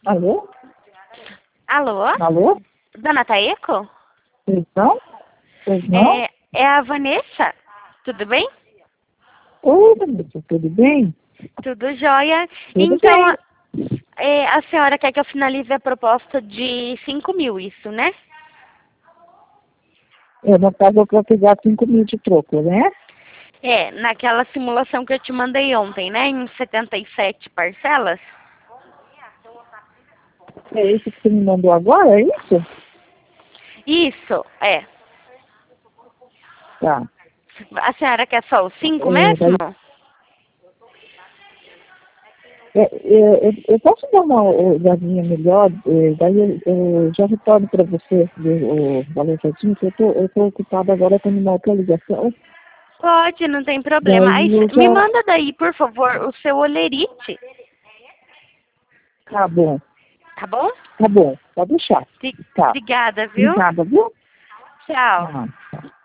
Alô? Alô? Alô? Dona Taeko? Pois não? Pois não? É a Vanessa? Tudo bem? Oi, Vanessa, tudo bem? Tudo jóia. Tudo Então, bem. a senhora quer que eu finalize a proposta de 5.000, isso, né? No caso, eu vou pegar 5.000 de troco, né? Naquela simulação que eu te mandei ontem, né? Em 77 parcelas. É isso que você me mandou agora, é isso? Isso, é. Tá. A senhora quer só os 5 Daí, mesmo? eu posso dar uma olhadinha melhor, daí eu já retorno para você o valor certinho, que eu tô ocupada agora com uma outra ligação. Pode, não tem problema. Aí, Daí eu me já... manda daí, por favor, o seu olerite, Tá bom, tá bom? tá bom, pode deixar. Tá. Obrigada, viu? Obrigada, viu? Tchau. Ah, tá.